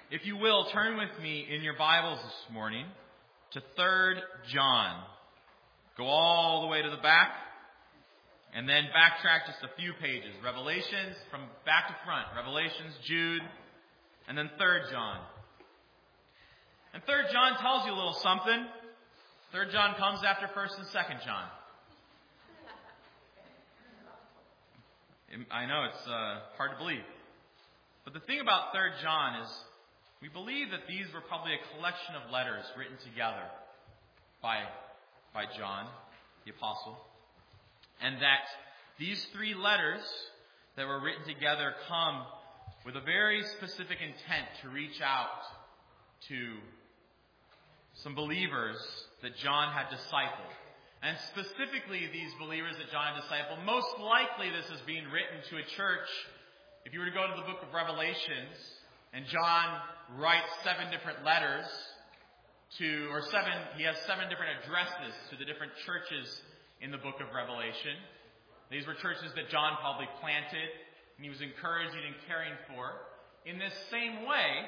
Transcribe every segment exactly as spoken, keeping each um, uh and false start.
If you will, turn with me in your Bibles this morning to Third John. Go all the way to the back, and then backtrack just a few pages. Revelations, from back to front. Revelations, Jude, and then Third John. And Third John tells you a little something. Third John comes after First and Second John. I know it's uh, hard to believe. But the thing about Third John is we believe that these were probably a collection of letters written together by, by John, the apostle. And that these three letters that were written together come with a very specific intent to reach out to some believers that John had discipled. And specifically these believers that John had discipled, most likely this is being written to a church. If you were to go to the book of Revelations, and John writes seven different letters to, or seven, he has seven different addresses to the different churches in the book of Revelation. These were churches that John probably planted, and he was encouraging and caring for. In this same way,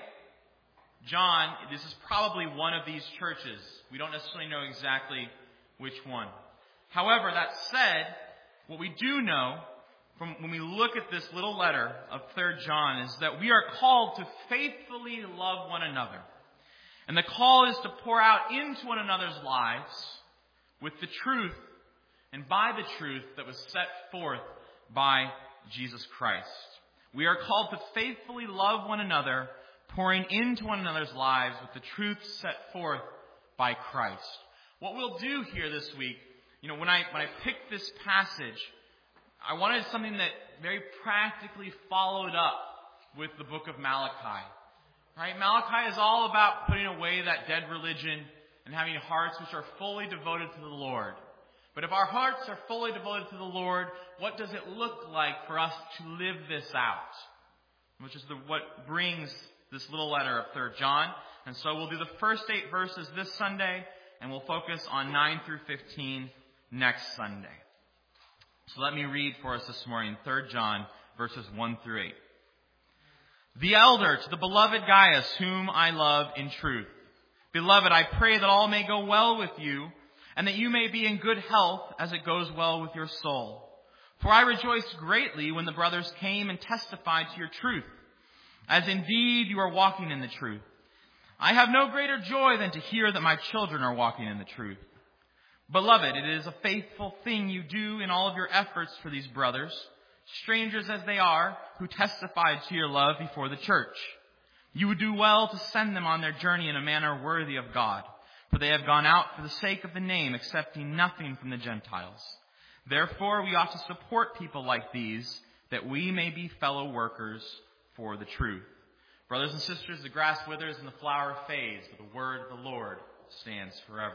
John, this is probably one of these churches. We don't necessarily know exactly which one. However, that said, what we do know from when we look at this little letter of Third John is that we are called to faithfully love one another. And the call is to pour out into one another's lives with the truth and by the truth that was set forth by Jesus Christ. We are called to faithfully love one another, pouring into one another's lives with the truth set forth by Christ. What we'll do here this week, you know, when I when I picked this passage, I wanted something that very practically followed up with the book of Malachi. Right? Malachi is all about putting away that dead religion and having hearts which are fully devoted to the Lord. But if our hearts are fully devoted to the Lord, what does it look like for us to live this out? Which is the, what brings this little letter of Third John. And so we'll do the first eight verses this Sunday, and we'll focus on nine through fifteen next Sunday. So let me read for us this morning, Third John, verses one through eight. The elder to the beloved Gaius, whom I love in truth. Beloved, I pray that all may go well with you, and that you may be in good health as it goes well with your soul. For I rejoiced greatly when the brothers came and testified to your truth, as indeed you are walking in the truth. I have no greater joy than to hear that my children are walking in the truth. Beloved, it is a faithful thing you do in all of your efforts for these brothers, strangers as they are, who testified to your love before the church. You would do well to send them on their journey in a manner worthy of God, for they have gone out for the sake of the name, accepting nothing from the Gentiles. Therefore, we ought to support people like these, that we may be fellow workers for the truth. Brothers and sisters, the grass withers and the flower fades, but the word of the Lord stands forever.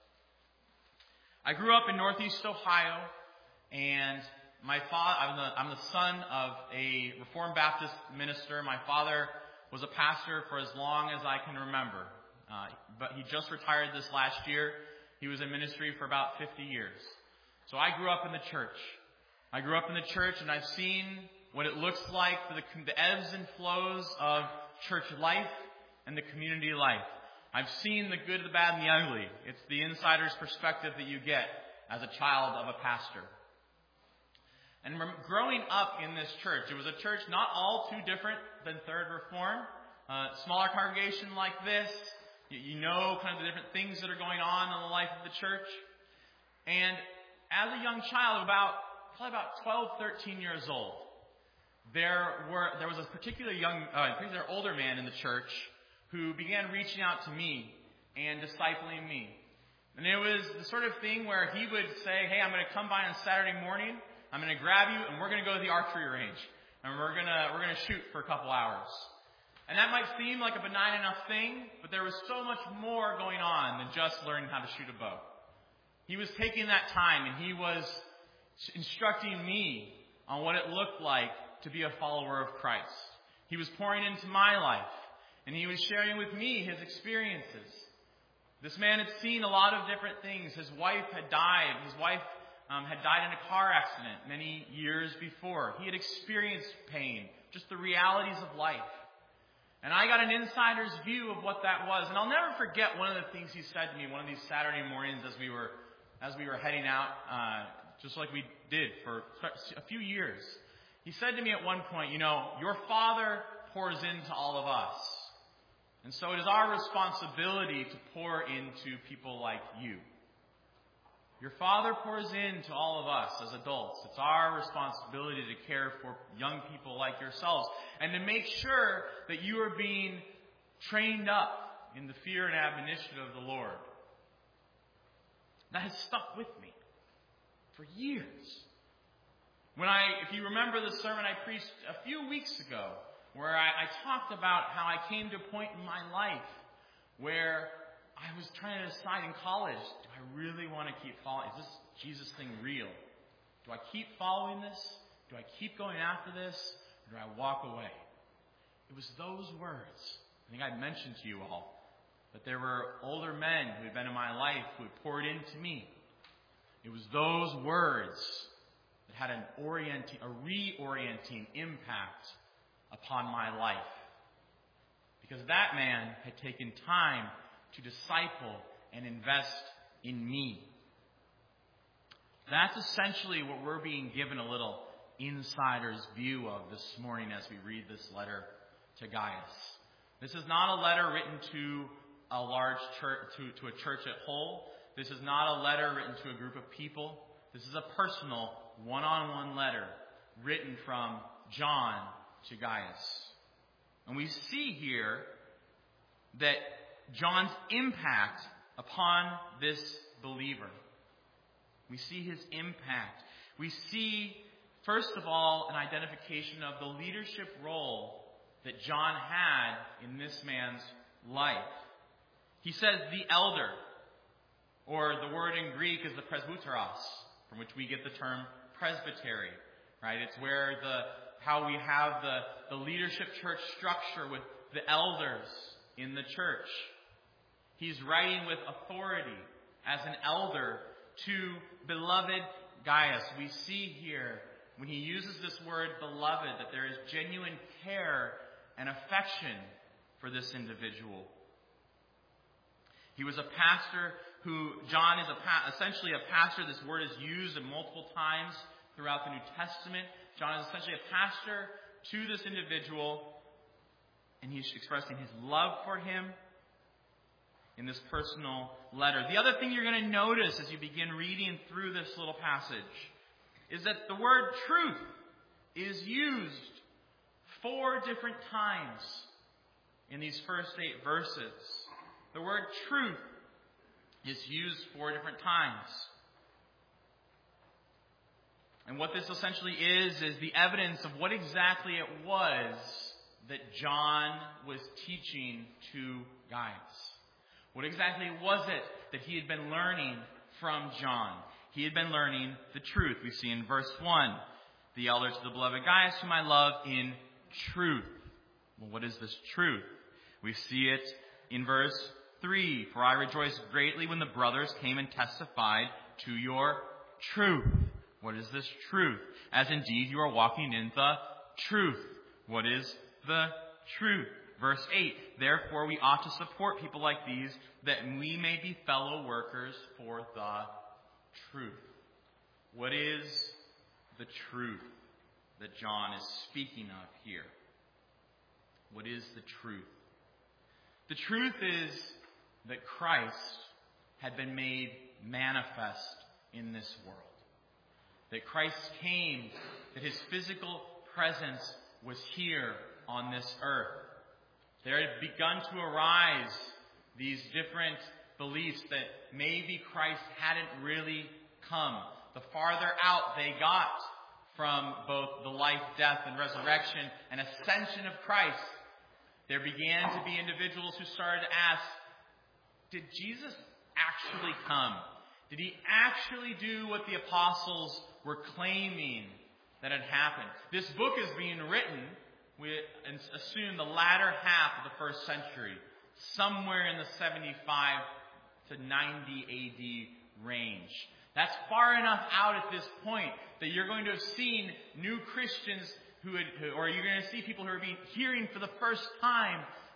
I grew up in Northeast Ohio, and my father, I'm the, I'm the son of a Reformed Baptist minister. My father was a pastor for as long as I can remember. Uh, but he just retired this last year. He was in ministry for about fifty years. So I grew up in the church. I grew up in the church, and I've seen what it looks like for the, the ebbs and flows of church life and the community life. I've seen the good, the bad, and the ugly. It's the insider's perspective that you get as a child of a pastor. And growing up in this church, it was a church not all too different than Third Reform. Uh, smaller congregation like this. You, you know kind of the different things that are going on in the life of the church. And as a young child, about probably about twelve, thirteen years old, there were there was a particular young, uh, particular older man in the church who began reaching out to me and discipling me. And it was the sort of thing where he would say, hey, I'm going to come by on Saturday morning, I'm going to grab you, and we're going to go to the archery range. And we're going to we're going to shoot for a couple hours. And that might seem like a benign enough thing, but there was so much more going on than just learning how to shoot a bow. He was taking that time, and he was instructing me on what it looked like to be a follower of Christ. He was pouring into my life. And he was sharing with me his experiences. This man had seen a lot of different things. His wife had died. His wife um, had died in a car accident many years before. He had experienced pain, just the realities of life. And I got an insider's view of what that was. And I'll never forget one of the things he said to me one of these Saturday mornings as we were as we were heading out, uh, just like we did for a few years. He said to me at one point, you know, your Father pours into all of us. And so it is our responsibility to pour into people like you. Your Father pours into all of us as adults. It's our responsibility to care for young people like yourselves and to make sure that you are being trained up in the fear and admonition of the Lord. That has stuck with me for years. When I, if you remember the sermon I preached a few weeks ago, where I, I talked about how I came to a point in my life where I was trying to decide in college, do I really want to keep following? Is this Jesus thing real? Do I keep following this? Do I keep going after this? Or do I walk away? It was those words. I think I mentioned to you all that there were older men who had been in my life who had poured into me. It was those words that had an orienting, a reorienting impact upon my life. Because that man had taken time to disciple and invest in me. That's essentially what we're being given a little insider's view of this morning as we read this letter to Gaius. This is not a letter written to a large church, to, to a church at whole. This is not a letter written to a group of people. This is a personal, one-on-one letter written from John to Gaius. And we see here that John's impact upon this believer. We see his impact. We see, first of all, an identification of the leadership role that John had in this man's life. He says the elder, or the word in Greek is the presbyteros, from which we get the term presbytery. Right? It's where the how we have the, the leadership church structure with the elders in the church. He's writing with authority as an elder to beloved Gaius. We see here, when he uses this word beloved, that there is genuine care and affection for this individual. He was a pastor who, John is a essentially a pastor. This word is used multiple times throughout the New Testament. John is essentially a pastor to this individual, and he's expressing his love for him in this personal letter. The other thing you're going to notice as you begin reading through this little passage is that the word truth is used four different times in these first eight verses. The word truth is used four different times. And what this essentially is, is the evidence of what exactly it was that John was teaching to Gaius. What exactly was it that he had been learning from John? He had been learning the truth. We see in verse one, the elder to the beloved Gaius, whom I love in truth. Well, what is this truth? We see it in verse three. For I rejoiced greatly when the brothers came and testified to your truth. What is this truth? As indeed you are walking in the truth. What is the truth? Verse eight, therefore we ought to support people like these, that we may be fellow workers for the truth. What is the truth that John is speaking of here? What is the truth? The truth is that Christ had been made manifest in this world. That Christ came, that his physical presence was here on this earth. There had begun to arise these different beliefs that maybe Christ hadn't really come. The farther out they got from both the life, death, and resurrection and ascension of Christ, there began to be individuals who started to ask, did Jesus actually come? Did he actually do what the apostles were claiming that had happened? This book is being written, we assume, the latter half of the first century, somewhere in the seventy-five to ninety A D range. That's far enough out at this point that you're going to have seen new Christians who, had, who or you're going to see people who are being hearing for the first time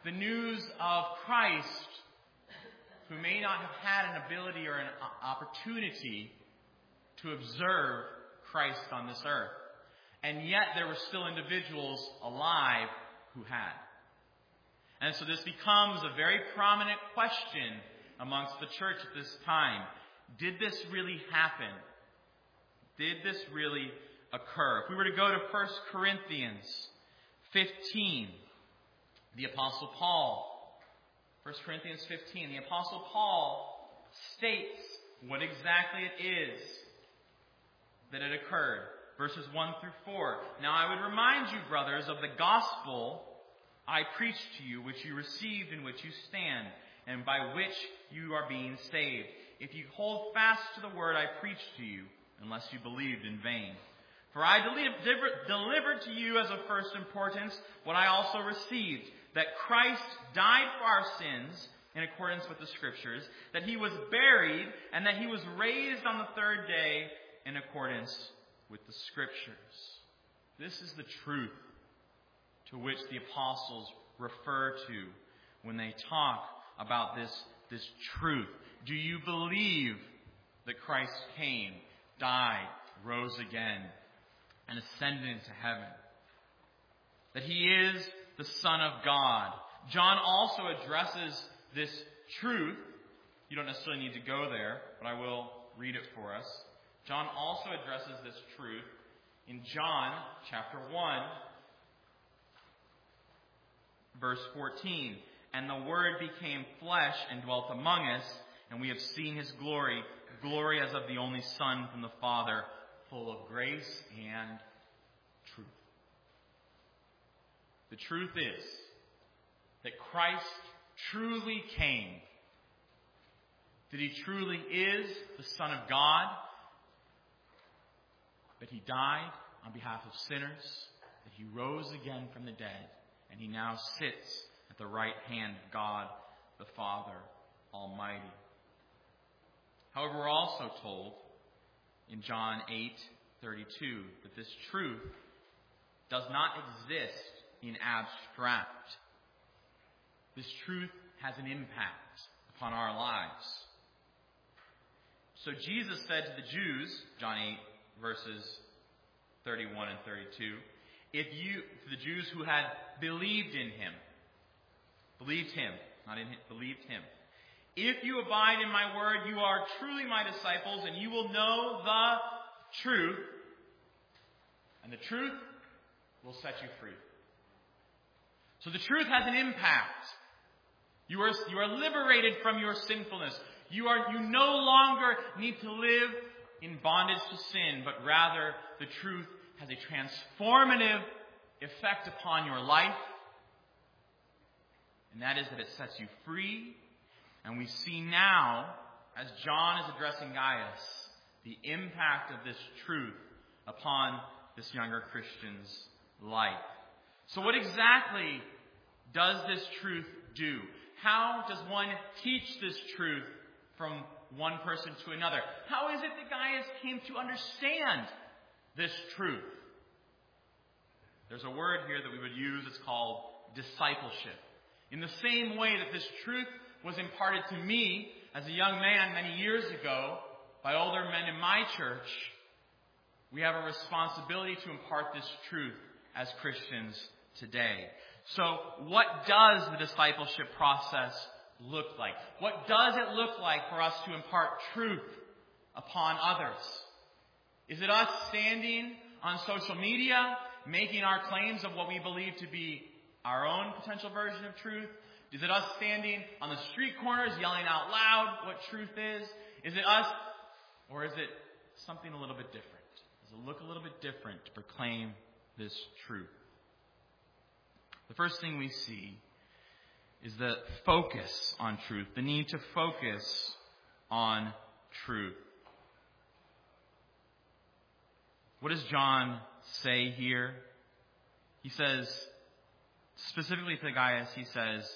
the news of Christ, who may not have had an ability or an opportunity to observe Christ on this earth. And yet there were still individuals alive who had. And so this becomes a very prominent question amongst the church at this time. Did this really happen? Did this really occur? If we were to go to First Corinthians fifteen, the Apostle Paul, First Corinthians fifteen, the Apostle Paul states what exactly it is that had occurred. Verses one through four. Now I would remind you, brothers, of the gospel I preached to you, which you received, in which you stand, and by which you are being saved, if you hold fast to the word I preached to you, unless you believed in vain. For I delivered, delivered to you as of first importance what I also received, that Christ died for our sins in accordance with the Scriptures, that he was buried, and that he was raised on the third day in accordance with the Scriptures. This is the truth to which the apostles refer to when they talk about this, this truth. Do you believe that Christ came, died, rose again, and ascended into heaven? That he is the Son of God. John also addresses this truth. You don't necessarily need to go there, but I will read it for us. John also addresses this truth in John chapter one, verse fourteen. And the Word became flesh and dwelt among us, and we have seen his glory, glory as of the only Son from the Father, full of grace and truth. The truth is that Christ truly came, that he truly is the Son of God, that he died on behalf of sinners, that he rose again from the dead, and he now sits at the right hand of God, the Father Almighty. However, we're also told in John eight thirty-two that this truth does not exist in abstract. This truth has an impact upon our lives. So Jesus said to the Jews, John eight, verses thirty-one and thirty-two, if you, to the Jews who had believed in him, believed him, not in him, believed him, if you abide in my word, you are truly my disciples, and you will know the truth, and the truth will set you free. So the truth has an impact. You are, you are liberated from your sinfulness. You are, you no longer need to live in bondage to sin, but rather the truth has a transformative effect upon your life. And that is that it sets you free. And we see now, as John is addressing Gaius, the impact of this truth upon this younger Christian's life. So what exactly does this truth do? How does one teach this truth from one person to another? How is it that Gaius came to understand this truth? There's a word here that we would use. It's called discipleship. In the same way that this truth was imparted to me as a young man many years ago by older men in my church, we have a responsibility to impart this truth as Christians today. So what does the discipleship process look like? What does it look like for us to impart truth upon others? Is it us standing on social media, making our claims of what we believe to be our own potential version of truth? Is it us standing on the street corners yelling out loud what truth is? Is it us, or is it something a little bit different? Does it look a little bit different to proclaim this truth? The first thing we see is the focus on truth, the need to focus on truth. What does John say here? He says, specifically to Gaius, he says,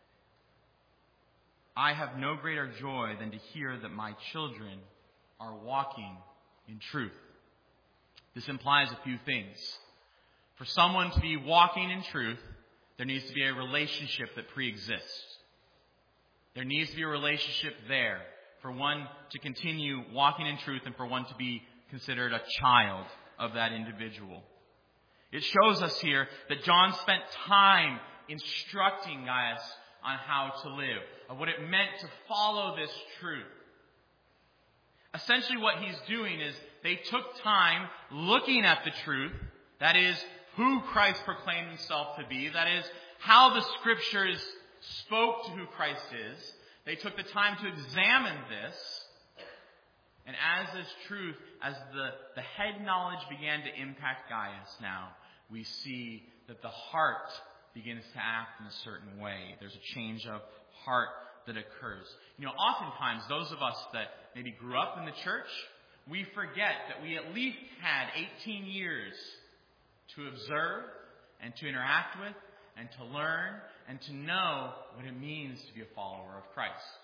I have no greater joy than to hear that my children are walking in truth. This implies a few things. For someone to be walking in truth, There needs to be a relationship that pre-exists. There needs to be a relationship there for one to continue walking in truth and for one to be considered a child of that individual. It shows us here that John spent time instructing Gaius on how to live, of what it meant to follow this truth. Essentially what he's doing is they took time looking at the truth, that is, who Christ proclaimed himself to be, that is, how the Scriptures spoke to who Christ is. They took the time to examine this. And as this truth, as the, the head knowledge began to impact Gaius now, we see that the heart begins to act in a certain way. There's a change of heart that occurs. You know, oftentimes those of us that maybe grew up in the church, we forget that we at least had eighteen years to observe and to interact with and to learn and to know what it means to be a follower of Christ.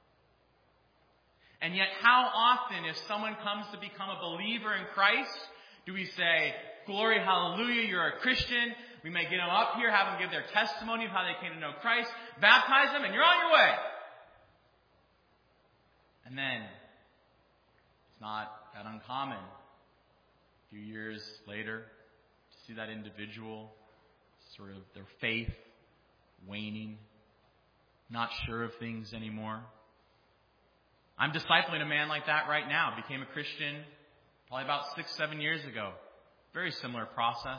And yet, how often, if someone comes to become a believer in Christ, do we say, glory, hallelujah, you're a Christian. We may get them up here, have them give their testimony of how they came to know Christ, baptize them, and you're on your way. And then, it's not that uncommon. A few years later, to see that individual, sort of their faith waning, not sure of things anymore. I'm discipling a man like that right now. Became a Christian probably about six, seven years ago. Very similar process.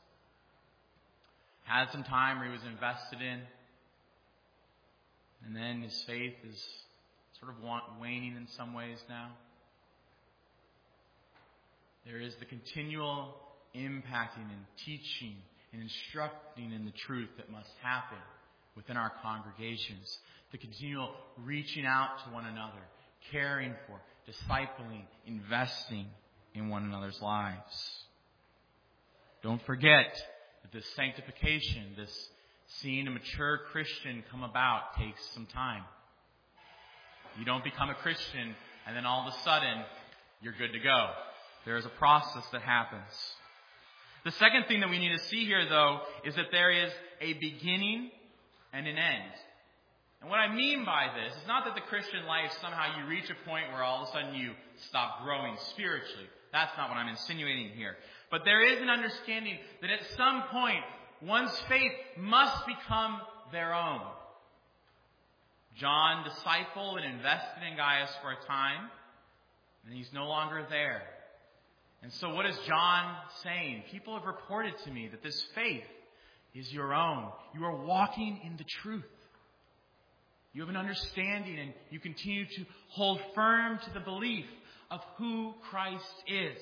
Had some time where he was invested in. And then his faith is sort of waning in some ways now. There is the continual impacting and teaching and instructing in the truth that must happen within our congregations. The continual reaching out to one another, caring for, discipling, investing in one another's lives. Don't forget that this sanctification, this seeing a mature Christian come about, takes some time. You don't become a Christian and then all of a sudden you're good to go. There is a process that happens. The second thing that we need to see here, though, is that there is a beginning and an end. And what I mean by this is not that the Christian life, somehow you reach a point where all of a sudden you stop growing spiritually. That's not what I'm insinuating here. But there is an understanding that at some point, one's faith must become their own. John discipled and invested in Gaius for a time, and he's no longer there. And so what is John saying? People have reported to me that this faith is your own. You are walking in the truth. You have an understanding and you continue to hold firm to the belief of who Christ is.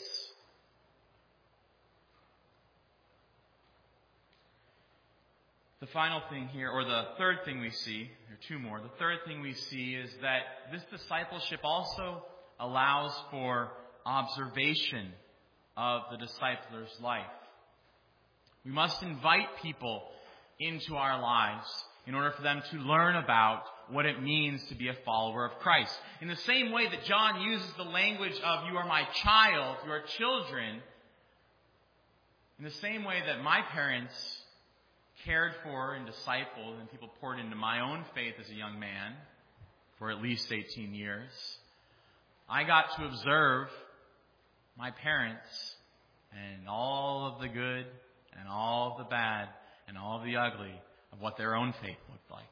The final thing here, or the third thing we see, there are two more. The third thing we see is that this discipleship also allows for observation of the discipler's life. We must invite people into our lives in order for them to learn about what it means to be a follower of Christ. In the same way that John uses the language of, you are my child, you are children, in the same way that my parents cared for and discipled and people poured into my own faith as a young man for at least eighteen years, I got to observe my parents and all of the good and all of the bad and all of the ugly of what their own faith looked like.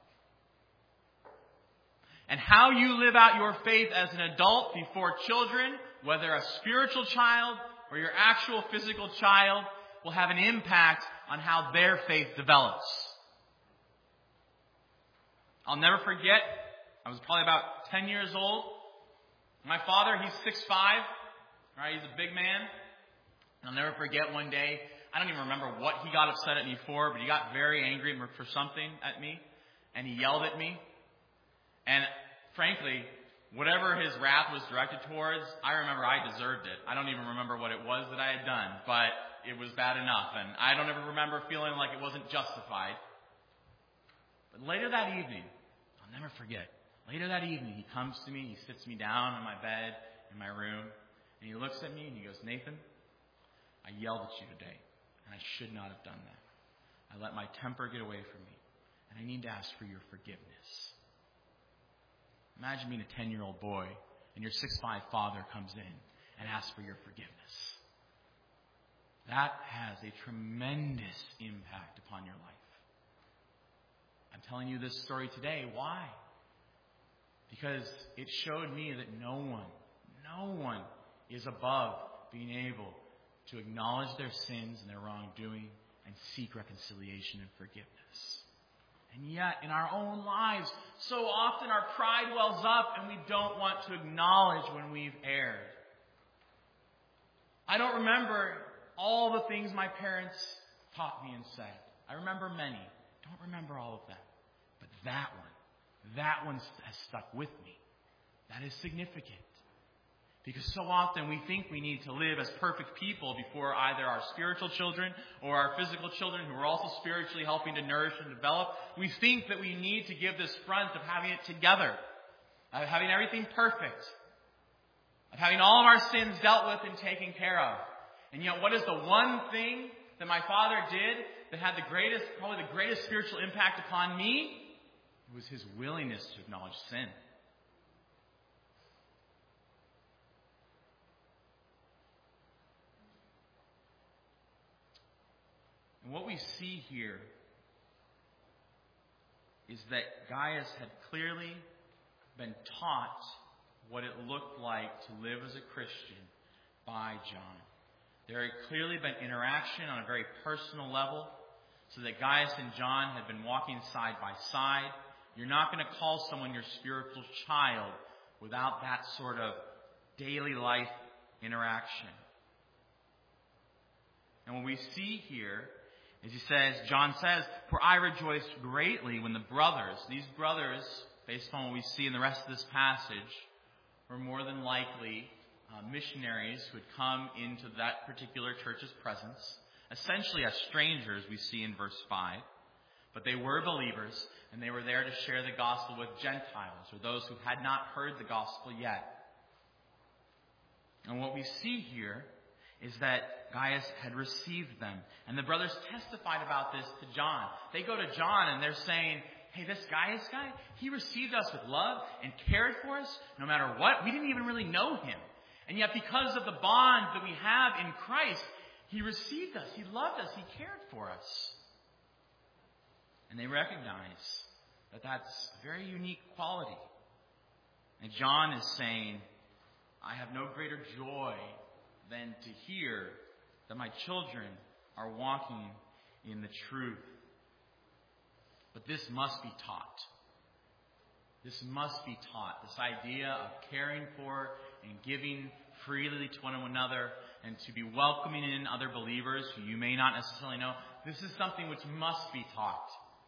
And how you live out your faith as an adult before children, whether a spiritual child or your actual physical child, will have an impact on how their faith develops. I'll never forget, I was probably about ten years old. My father, he's six foot five, right? He's a big man. And I'll never forget one day, I don't even remember what he got upset at me for, but he got very angry for something at me. And he yelled at me. And frankly, whatever his wrath was directed towards, I remember I deserved it. I don't even remember what it was that I had done, but it was bad enough. And I don't ever remember feeling like it wasn't justified. But later that evening, I'll never forget, later that evening, he comes to me, he sits me down on my bed in my room, and he looks at me and he goes, Nathan, I yelled at you today, and I should not have done that. I let my temper get away from me. And I need to ask for your forgiveness. Imagine being a ten-year-old boy and your six foot five father comes in and asks for your forgiveness. That has a tremendous impact upon your life. I'm telling you this story today. Why? Because it showed me that no one, no one is above being able to acknowledge their sins and their wrongdoing and seek reconciliation and forgiveness. And yet, in our own lives, so often our pride wells up and we don't want to acknowledge when we've erred. I don't remember all the things my parents taught me and said. I remember many. Don't remember all of them. But that one, that one has stuck with me. That is significant. Because so often we think we need to live as perfect people before either our spiritual children or our physical children who are also spiritually helping to nourish and develop. We think that we need to give this front of having it together, of having everything perfect, of having all of our sins dealt with and taken care of. And yet, what is the one thing that my father did that had the greatest, probably the greatest spiritual impact upon me? It was his willingness to acknowledge sin. And what we see here is that Gaius had clearly been taught what it looked like to live as a Christian by John. There had clearly been interaction on a very personal level, so that Gaius and John had been walking side by side. You're not going to call someone your spiritual child without that sort of daily life interaction. And what we see here, as he says, John says, "For I rejoiced greatly when the brothers," these brothers, based on what we see in the rest of this passage, were more than likely uh, missionaries who had come into that particular church's presence, essentially as strangers, we see in verse five. But they were believers, and they were there to share the gospel with Gentiles, or those who had not heard the gospel yet. And what we see here is that Gaius had received them. And the brothers testified about this to John. They go to John and they're saying, "Hey, this Gaius guy, he received us with love and cared for us no matter what. We didn't even really know him. And yet because of the bond that we have in Christ, he received us, he loved us, he cared for us." And they recognize that that's a very unique quality. And John is saying, "I have no greater joy than to hear that my children are walking in the truth." But this must be taught. This must be taught. This idea of caring for and giving freely to one another and to be welcoming in other believers who you may not necessarily know, this is something which must be taught.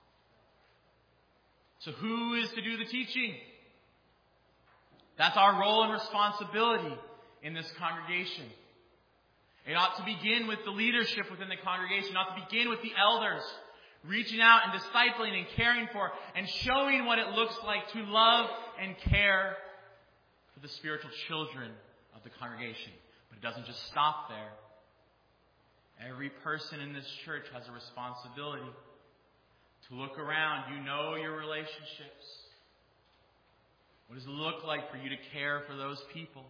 So who is to do the teaching? That's our role and responsibility in this congregation. It ought to begin with the leadership within the congregation. It ought to begin with the elders, reaching out and discipling and caring for and showing what it looks like to love and care for the spiritual children of the congregation. But it doesn't just stop there. Every person in this church has a responsibility to look around. You know your relationships. What does it look like for you to care for those people?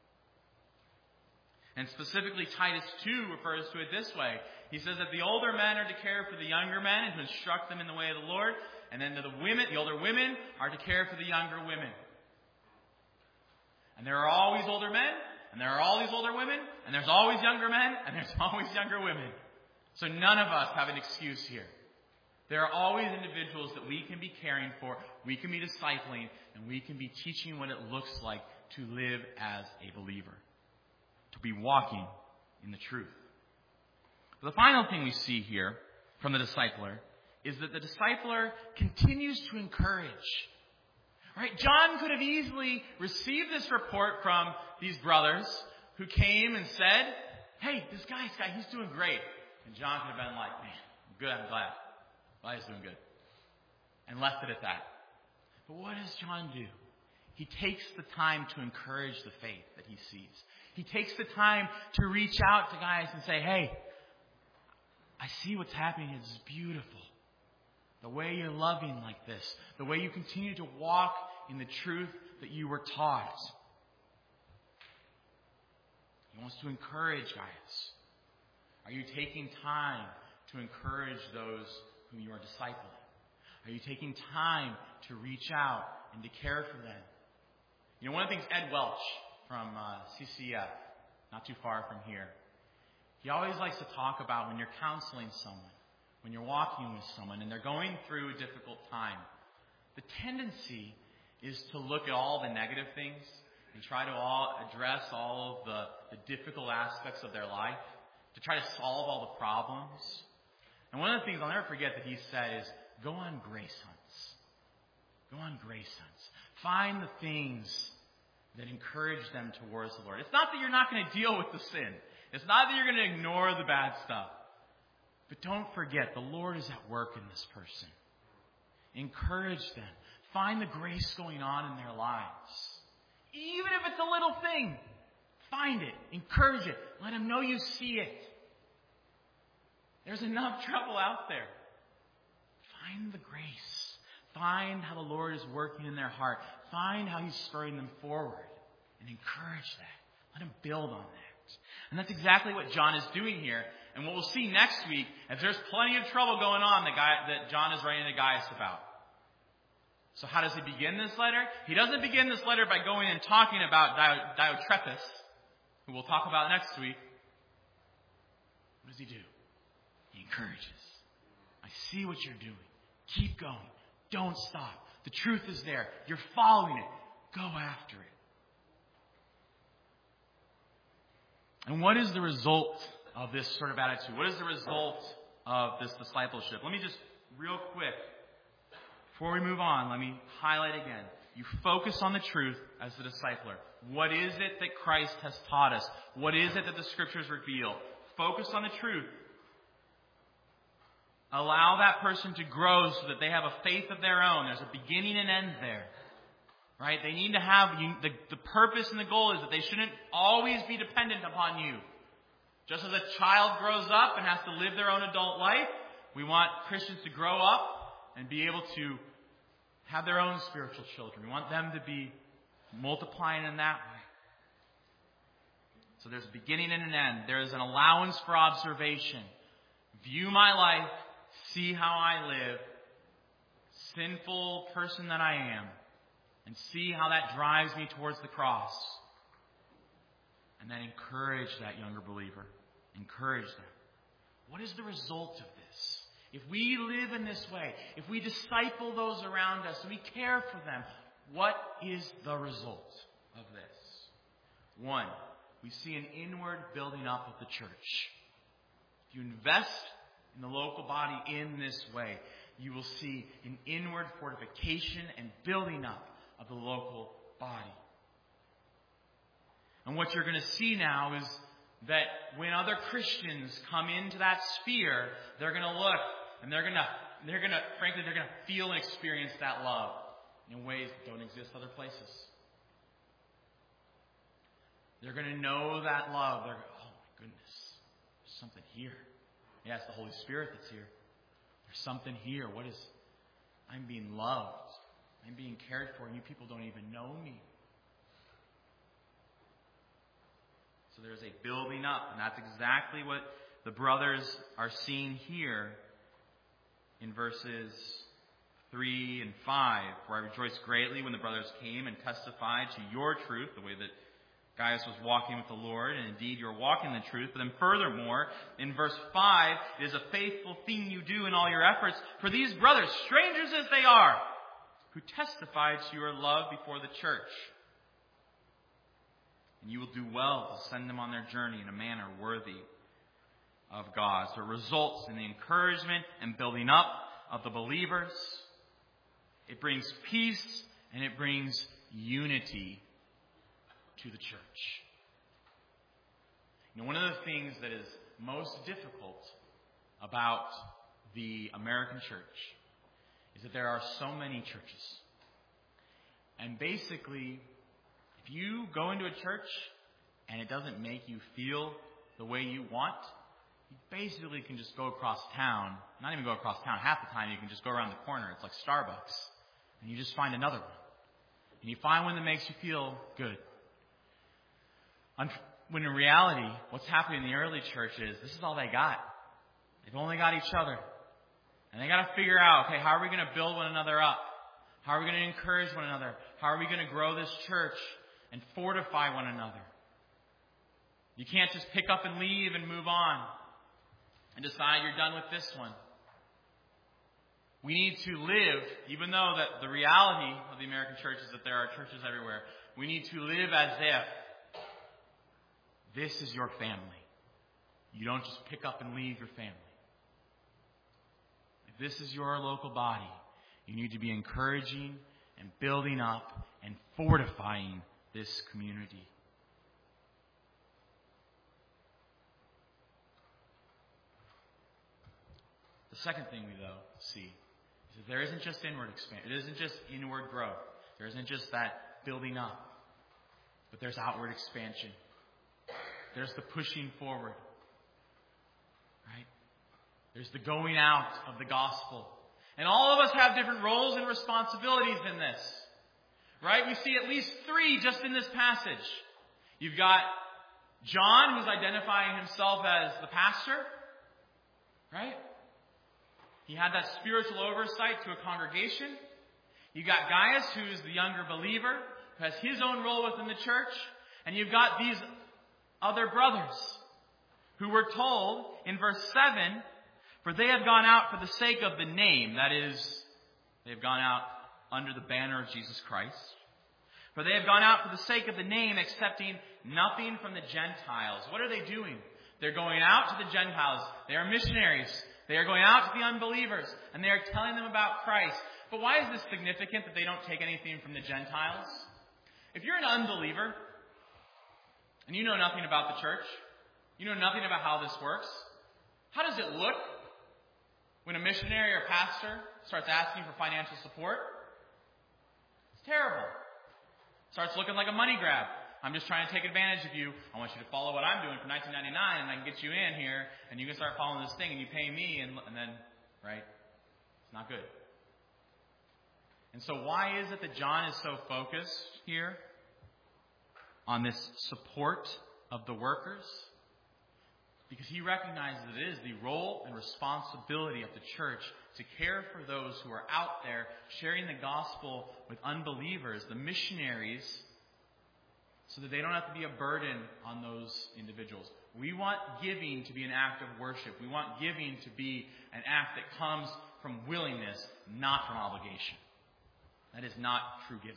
And specifically, Titus two refers to it this way. He says that the older men are to care for the younger men and to instruct them in the way of the Lord. And then the women, the older women are to care for the younger women. And there are always older men, and there are always older women, and there's always younger men, and there's always younger women. So none of us have an excuse here. There are always individuals that we can be caring for, we can be discipling, and we can be teaching what it looks like to live as a believer, to be walking in the truth. The final thing we see here from the discipler is that the discipler continues to encourage. Right? John could have easily received this report from these brothers who came and said, "Hey, this guy, this guy, he's doing great." And John could have been like, "Man, I'm good, I'm glad. Glad he's doing good." And left it at that. But what does John do? He takes the time to encourage the faith that he sees. He takes the time to reach out to guys and say, "Hey, I see what's happening. It's beautiful. The way you're loving like this. The way you continue to walk in the truth that you were taught. He wants to encourage Gaius. Are you taking time to encourage those whom you are discipling? Are you taking time to reach out and to care for them? You know, one of the things Ed Welch from uh, C C F, not too far from here, he always likes to talk about when you're counseling someone, when you're walking with someone, and they're going through a difficult time. The tendency is to look at all the negative things and try to all address all of the, the difficult aspects of their life, to try to solve all the problems. And one of the things I'll never forget that he said is, go on grace hunts. Go on grace hunts. Find the things that encourage them towards the Lord. It's not that you're not going to deal with the sin. It's not that you're going to ignore the bad stuff. But don't forget, the Lord is at work in this person. Encourage them. Find the grace going on in their lives. Even if it's a little thing, find it. Encourage it. Let them know you see it. There's enough trouble out there. Find the grace. Find how the Lord is working in their heart. Find how He's spurring them forward. And encourage that. Let them build on that. And that's exactly what John is doing here. And what we'll see next week, as there's plenty of trouble going on that, guy, that John is writing to Gaius about. So how does he begin this letter? He doesn't begin this letter by going and talking about Diotrephes, who we'll talk about next week. What does he do? He encourages. I see what you're doing. Keep going. Don't stop. The truth is there. You're following it. Go after it. And what is the result of this sort of attitude? What is the result of this discipleship? Let me just, real quick, before we move on, let me highlight again. You focus on the truth as the discipler. What is it that Christ has taught us? What is it that the Scriptures reveal? Focus on the truth. Allow that person to grow so that they have a faith of their own. There's a beginning and end there. Right? They need to have, you, the, the purpose and the goal is that they shouldn't always be dependent upon you. Just as a child grows up and has to live their own adult life, we want Christians to grow up and be able to have their own spiritual children. We want them to be multiplying in that way. So there's a beginning and an end. There is an allowance for observation. View my life, see how I live, sinful person that I am, and see how that drives me towards the cross. And then encourage that younger believer. Encourage them. What is the result of this? If we live in this way, if we disciple those around us and we care for them, what is the result of this? One, we see an inward building up of the church. If you invest in the local body in this way, you will see an inward fortification and building up of the local body. And what you're going to see now is that when other Christians come into that sphere, they're going to look and they're going to, they're going to, frankly, they're going to feel and experience that love in ways that don't exist other places. They're going to know that love. They're, oh my goodness, there's something here. Yeah, it's the Holy Spirit that's here. There's something here. What is, I'm being loved. I'm being cared for, and you people don't even know me. So there's a building up, and that's exactly what the brothers are seeing here in verses three and five, where I rejoiced greatly when the brothers came and testified to your truth, the way that Gaius was walking with the Lord, and indeed you're walking in the truth. But then furthermore, in verse five, it is a faithful thing you do in all your efforts for these brothers, strangers as they are, who testified to your love before the church. And you will do well to send them on their journey in a manner worthy of God. So it results in the encouragement and building up of the believers. It brings peace and it brings unity to the church. You know, one of the things that is most difficult about the American church is that there are so many churches. And basically, if you go into a church and it doesn't make you feel the way you want, you basically can just go across town. Not even go across town. Half the time you can just go around the corner. It's like Starbucks. And you just find another one. And you find one that makes you feel good. When in reality, what's happening in the early church is this is all they got. They've only got each other. And they got to figure out, okay, how are we going to build one another up? How are we going to encourage one another? How are we going to grow this church and fortify one another? You can't just pick up and leave and move on and decide you're done with this one. We need to live, even though that the reality of the American church is that there are churches everywhere, we need to live as if this is your family. You don't just pick up and leave your family. If this is your local body, you need to be encouraging and building up and fortifying this community. The second thing we, though, see is that there isn't just inward expansion. It isn't just inward growth. There isn't just that building up. But there's outward expansion. There's the pushing forward. Right? There's the going out of the gospel. And all of us have different roles and responsibilities in this. Right? We see at least three just in this passage. You've got John, who's identifying himself as the pastor. Right? He had that spiritual oversight to a congregation. You've got Gaius, who's the younger believer, who has his own role within the church. And you've got these other brothers who were told in verse seven, for they have gone out for the sake of the name. That is, they have gone out under the banner of Jesus Christ. For they have gone out for the sake of the name, accepting nothing from the Gentiles. What are they doing? They're going out to the Gentiles. They are missionaries. They are going out to the unbelievers, and they are telling them about Christ. But why is this significant that they don't take anything from the Gentiles? If you're an unbeliever, and you know nothing about the church, you know nothing about how this works, how does it look when a missionary or pastor starts asking for financial support? It's terrible. It starts looking like a money grab. I'm just trying to take advantage of you. I want you to follow what I'm doing for nineteen ninety-nine, and I can get you in here, and you can start following this thing, and you pay me, and, and then, right? It's not good. And so why is it that John is so focused here on this support of the workers? Because he recognizes that it is the role and responsibility of the church to care for those who are out there sharing the gospel with unbelievers, the missionaries, so that they don't have to be a burden on those individuals. We want giving to be an act of worship. We want giving to be an act that comes from willingness, not from obligation. That is not true giving.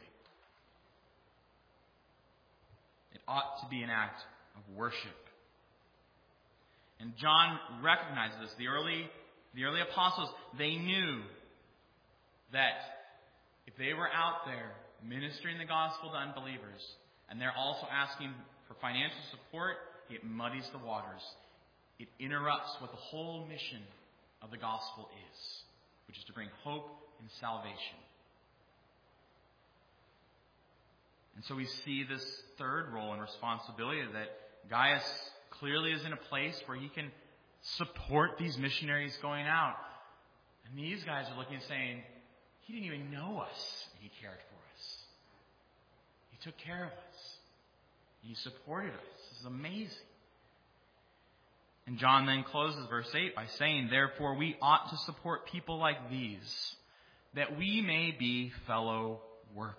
It ought to be an act of worship. And John recognizes this. The early, the early apostles, they knew that if they were out there ministering the gospel to unbelievers, and they're also asking for financial support, it muddies the waters. It interrupts what the whole mission of the gospel is, which is to bring hope and salvation. And so we see this third role and responsibility that Gaius clearly is in a place where he can support these missionaries going out. And these guys are looking and saying, he didn't even know us, and he cared for us. He took care of us. He supported us. This is amazing. And John then closes verse eight by saying, therefore we ought to support people like these, that we may be fellow workers.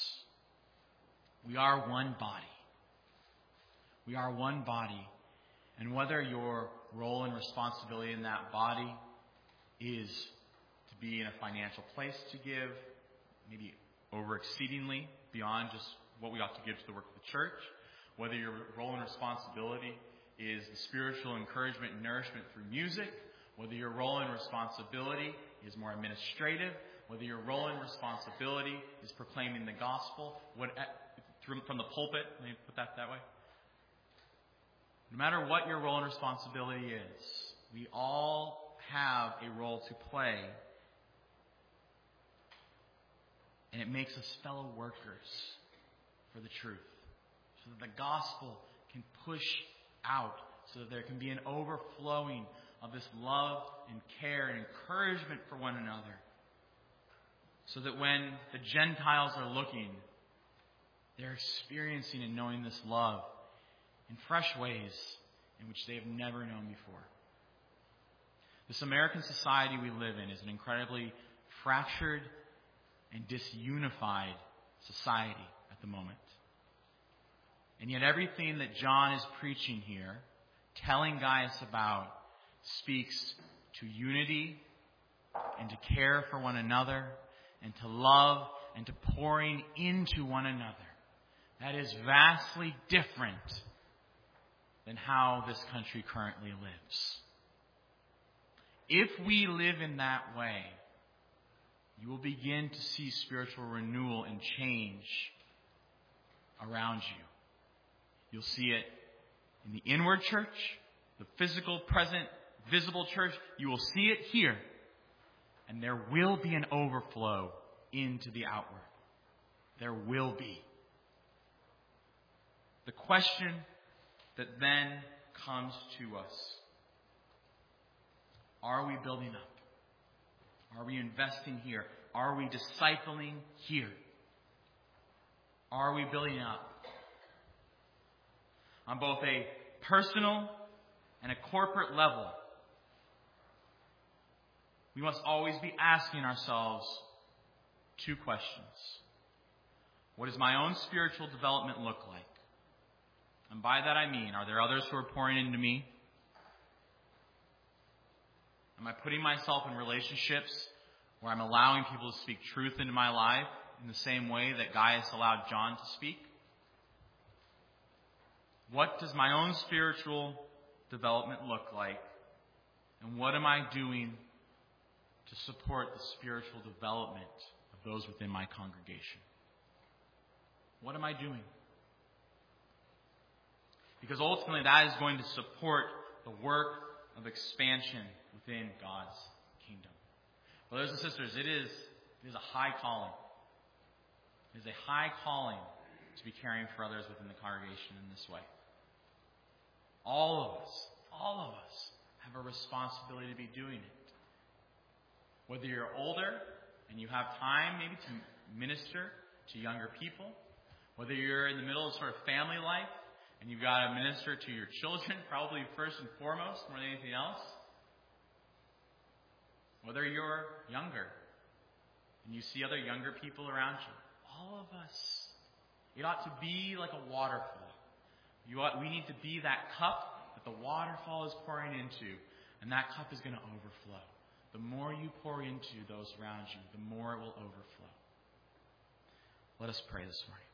We are one body. We are one body. And whether your role and responsibility in that body is to be in a financial place to give, maybe over exceedingly beyond just what we ought to give to the work of the church, whether your role and responsibility is the spiritual encouragement and nourishment through music, whether your role and responsibility is more administrative, whether your role and responsibility is proclaiming the gospel, what, from the pulpit, let me put that that way. No matter what your role and responsibility is, we all have a role to play. And it makes us fellow workers for the truth, so that the gospel can push out, so that there can be an overflowing of this love and care and encouragement for one another, so that when the Gentiles are looking, they're experiencing and knowing this love in fresh ways in which they have never known before. This American society we live in is an incredibly fractured and disunified society at the moment. And yet everything that John is preaching here, telling Gaius about, speaks to unity and to care for one another and to love and to pouring into one another. That is vastly different than how this country currently lives. If we live in that way, you will begin to see spiritual renewal and change around you. You'll see it in the inward church, the physical, present, visible church. You will see it here. And there will be an overflow into the outward. There will be. The question that then comes to us: are we building up? Are we investing here? Are we discipling here? Are we building up? On both a personal and a corporate level, we must always be asking ourselves two questions. What does my own spiritual development look like? And by that I mean, are there others who are pouring into me? Am I putting myself in relationships where I'm allowing people to speak truth into my life in the same way that Gaius allowed John to speak? What does my own spiritual development look like? And what am I doing to support the spiritual development of those within my congregation? What am I doing? Because ultimately that is going to support the work of expansion within God's kingdom. Brothers and sisters, it is, it is a high calling. It is a high calling to be caring for others within the congregation in this way. All of us, all of us have a responsibility to be doing it. Whether you're older and you have time maybe to minister to younger people, whether you're in the middle of sort of family life and you've got to minister to your children, probably first and foremost, more than anything else. Whether you're younger and you see other younger people around you, all of us, it ought to be like a waterfall. You ought, we need to be that cup that the waterfall is pouring into, and that cup is going to overflow. The more you pour into those around you, the more it will overflow. Let us pray this morning.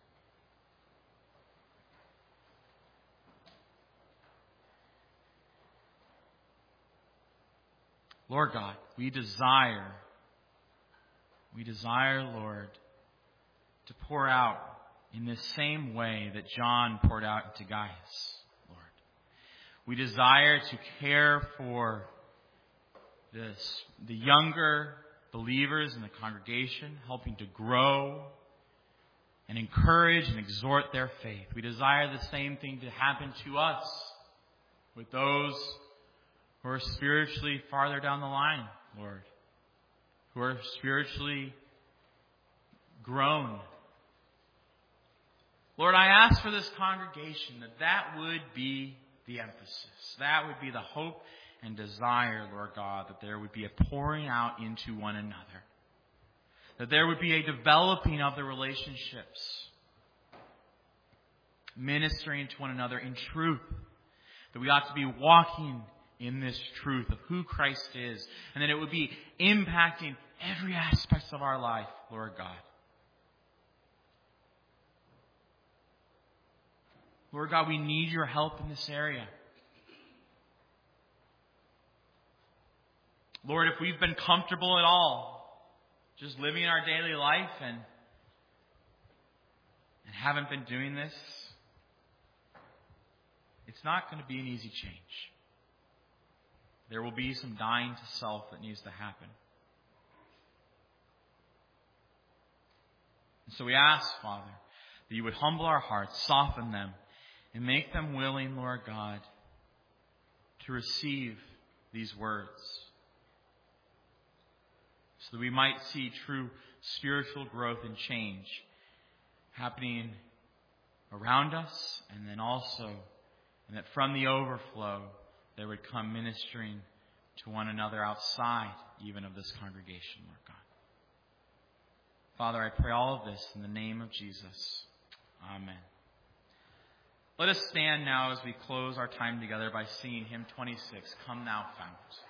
Lord God, we desire, we desire, Lord, to pour out in this same way that John poured out into Gaius, Lord. We desire to care for this, the younger believers in the congregation, helping to grow and encourage and exhort their faith. We desire the same thing to happen to us with those who are spiritually farther down the line, Lord, who are spiritually grown. Lord, I ask for this congregation that that would be the emphasis. That would be the hope and desire, Lord God, that there would be a pouring out into one another. That there would be a developing of the relationships. Ministering to one another in truth. That we ought to be walking in this truth of who Christ is. And that it would be impacting every aspect of our life, Lord God. Lord God, we need your help in this area. Lord, if we've been comfortable at all, just living our daily life and, and haven't been doing this, it's not going to be an easy change. There will be some dying to self that needs to happen. And so we ask, Father, that you would humble our hearts, soften them, and make them willing, Lord God, to receive these words, so that we might see true spiritual growth and change happening around us, and then also, and that from the overflow there would come ministering to one another outside even of this congregation, Lord God. Father, I pray all of this in the name of Jesus. Amen. Let us stand now as we close our time together by singing hymn twenty-six, Come Thou Fount.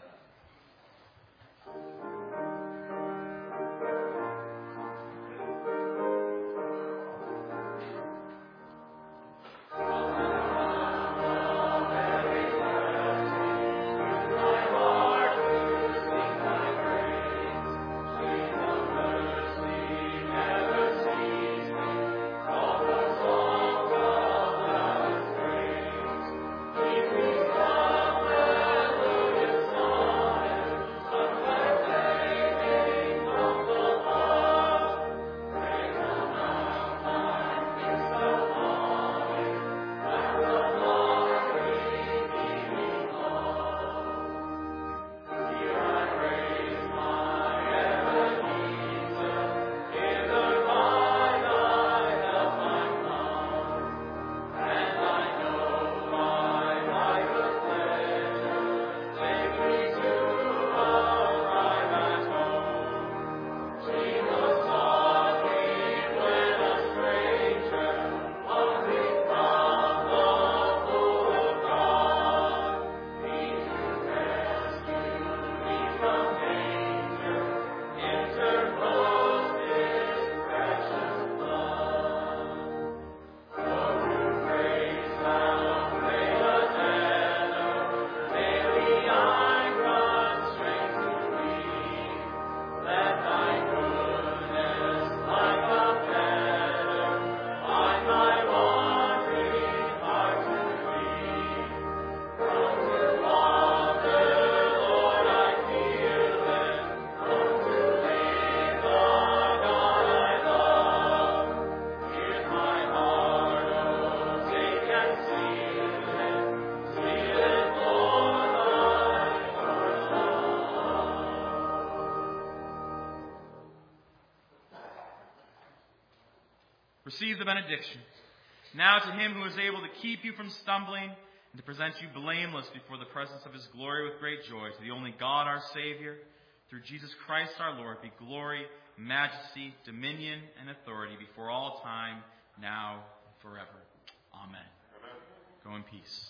Receive the benediction. Now to him who is able to keep you from stumbling and to present you blameless before the presence of his glory with great joy, to the only God our Savior, through Jesus Christ our Lord, be glory, majesty, dominion, and authority before all time, now and forever. Amen. Amen. Go in peace.